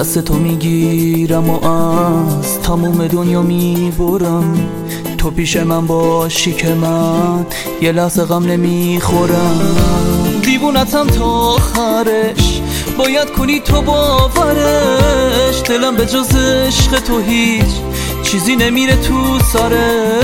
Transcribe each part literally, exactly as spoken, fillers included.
دست تو میگیرم و از تموم دنیا میبرم. تو پیش من باشی که من یه لحظه غم نمیخورم. دیوونتم تا آخرش باید کنی تو باورش. دلم به جز عشق تو هیچ چیزی نمیره تو سرش.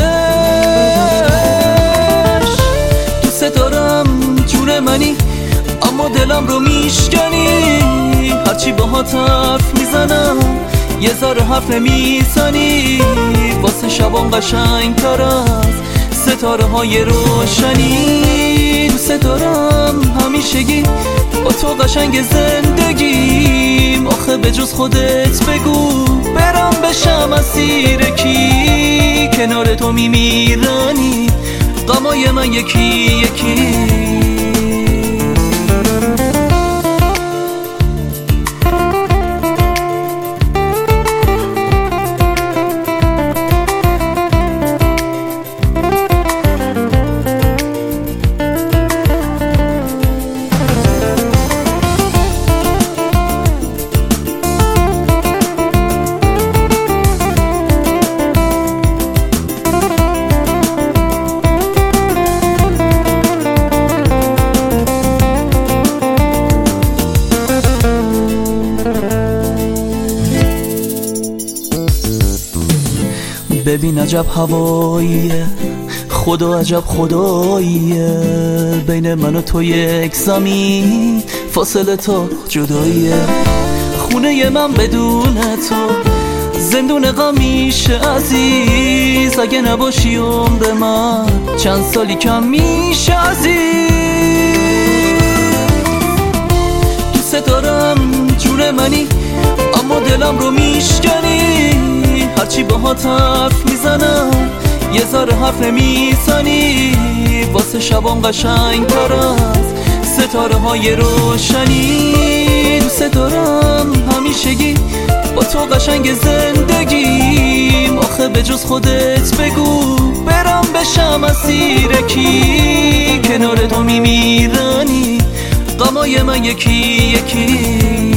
دوست دارم جون منی اما دلم رو میشکنی. هرچی باهات حرف میزنم یه ذره حرف نمیزنی. واسه شبام قشنگ تر از ستاره های روشنی. دوست دارم همیشگی با تو قشنگ زندگیم. آخه به جز خودت بگو برم بشم اسیر کی. کنار تو میمیرانی غمای من یکی یکی. ببین عجب هواییه، خدا عجب خداییه. بین من و تو یک زمین فاصله تا جداییه. خونه من بدون تو زندون غم میشه عزیز. اگه نباشی عمر من چند سالی کم میشه عزیز. دوست دارم جون منی اما دلم رو میشکنی. هرچی باهات حرف میزنم یه ذره حرف نمیزنی. واسه شبام قشنگ تر از ستاره های روشنی. دوست دارم همیشگی با تو قشنگ زندگیم. آخه به جز خودت بگو برم بشم اسیر کی. کنار تو میمیرانی غمای من یکی یکی.